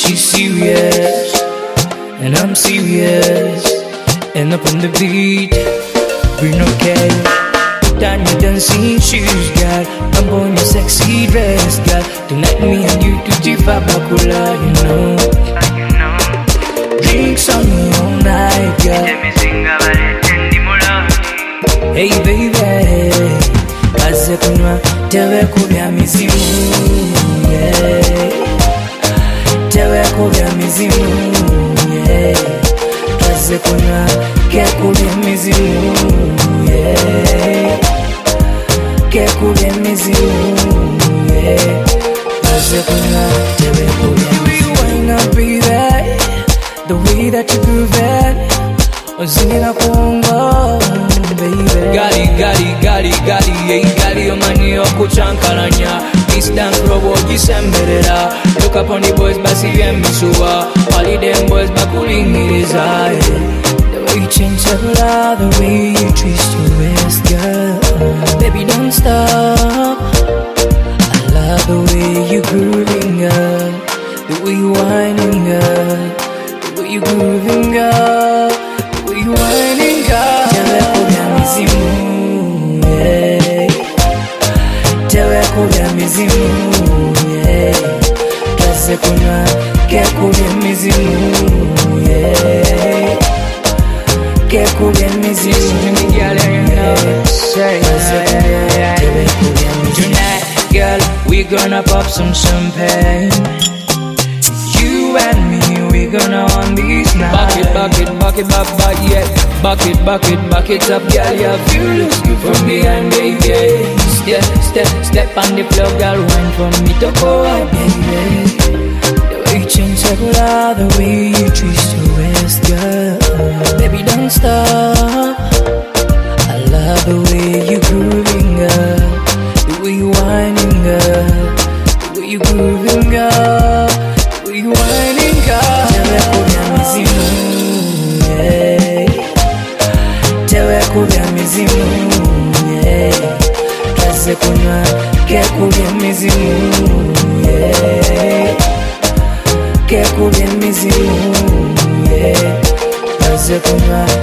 She's serious, and I'm serious. And up on the beat, bring no cash. Put on your dancing shoes, girl. I'm on your sexy dress, girl. Tonight me and you to Tifa Bakula, you know. Drinks on me all night, girl. Hey baby, kaze kunwa tewe kubya mizimu, yeah. Tewe kubya mizimu, yeah. Kaze kunwa ke kubya mizimu, yeah. Ke kubya mizimu, yeah. Kaze kunwa tewe kubya mizimu. The way you wind up, baby, the way that you groove it, ozina kuongo, baby. Gali, hey gali, your money okuchankalanya. This dance robo gisemberera. Look up on the boys, basi yemisuwa. All of them boys bakulingiriza. The way you change every the way you twist your waist, girl. Baby, don't stop. I love the way you grooving, girl. The way you whining, girl. The way you grooving, girl. The way you whining, girl. Tewe kubya mizimu, yeah. Tewe kubya mizimu, yeah. Kaze kunwa ke kubya mizimu, yeah. Ke kubya mizimu, yeah. Tonight, girl, we gonna pop some champagne. You and me, we gonna on these nights. Back it, yeah. Back it up, girl. Your view looks good from behind, baby. Step on the floor, girl. Wine from me to go, baby. The way you change circle, the way you twist your waist, girl. Baby, don't stop. I love the way you grooving, girl. The way you whining, girl. The way you grooving, girl. The way you whining, girl. Tewe kubya mizimu, yeah. Tewe kubya mizimu, yeah. Kaze kunwa ke kubya mizimu, yeah. Ke kubya mizimu, yeah. Kaze kunwa